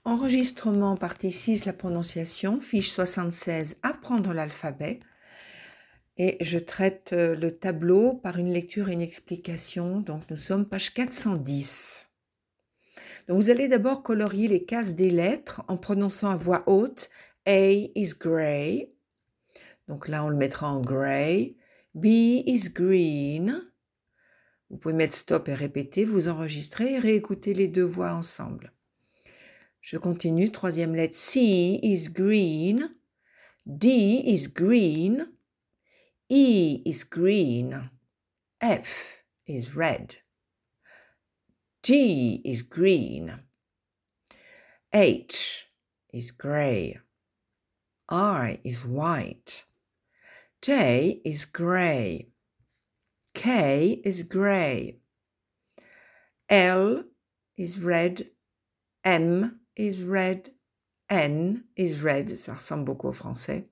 Enregistrement partie 6, la prononciation, fiche 76, apprendre l'alphabet. Et je traite le tableau par une lecture et une explication. Donc nous sommes page 410. Donc vous allez d'abord colorier les cases des lettres en prononçant à voix haute. A is gray. Donc là on le mettra en gray. B is green. Vous pouvez mettre stop et répéter, vous enregistrez et réécouter les deux voix ensemble. Je continue, troisième lettre, C is green, D is green, E is green, F is red, G is green, H is grey, I is white, J is grey, K is grey, L is red, M is red, N is red, ça ressemble beaucoup au français.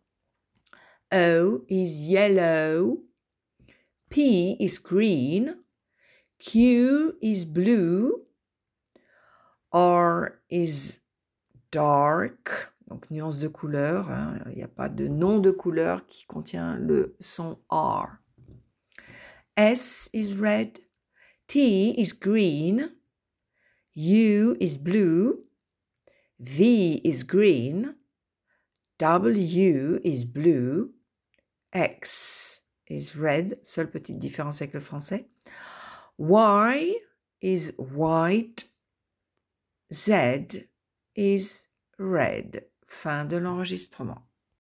O is yellow, P is green, Q is blue, R is dark, donc nuance de couleur, hein, il n'y a pas de nom de couleur qui contient le son R. S is red, T is green, U is blue, V is green, W is blue, X is red, seule petite différence avec le français. Y is white, Z is red. Fin de l'enregistrement.